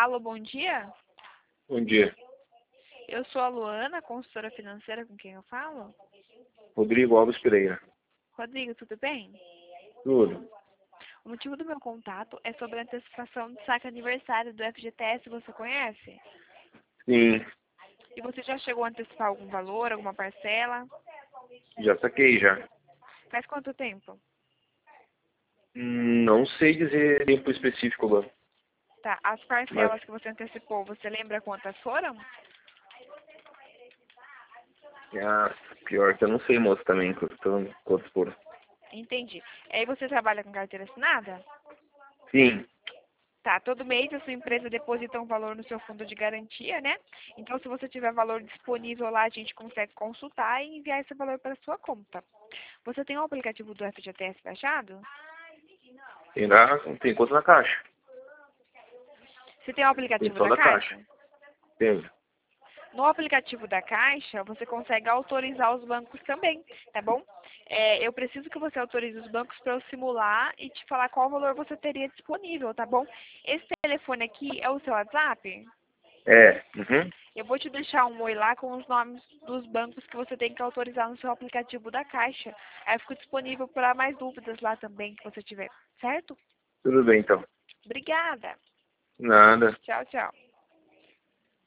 Alô, bom dia. Bom dia. Eu sou a Luana, consultora financeira com quem eu falo. Rodrigo Alves Pereira. Rodrigo, tudo bem? Tudo. O motivo do meu contato é sobre a antecipação do saque aniversário do FGTS, você conhece? Sim, E você já chegou a antecipar algum valor, alguma parcela? já saquei já. Faz quanto tempo? Não sei dizer tempo específico agora. Tá, as Mas parcelas que você antecipou, você lembra quantas foram? pior que eu não sei, moço, também, quantos foram. Entendi. Aí você trabalha com carteira assinada? Sim, Tá, todo mês a sua empresa deposita um valor no seu fundo de garantia, né? Então, se você tiver valor disponível lá, a gente consegue consultar e enviar esse valor para a sua conta. Você tem o aplicativo do FGTS baixado? tem conta na caixa. Você tem o Tem aplicativo só da da caixa. Caixa? Tem. No aplicativo da Caixa, você consegue autorizar os bancos também, tá bom? Eu preciso que você autorize os bancos para eu simular e te falar qual valor você teria disponível, tá bom? Esse telefone aqui é o seu WhatsApp? É. Uhum. Eu vou te deixar um oi lá com os nomes dos bancos que você tem que autorizar no seu aplicativo da Caixa. Aí eu fico disponível para mais dúvidas lá também que você tiver, certo? Tudo bem, então. Obrigada. Nada. Tchau, tchau.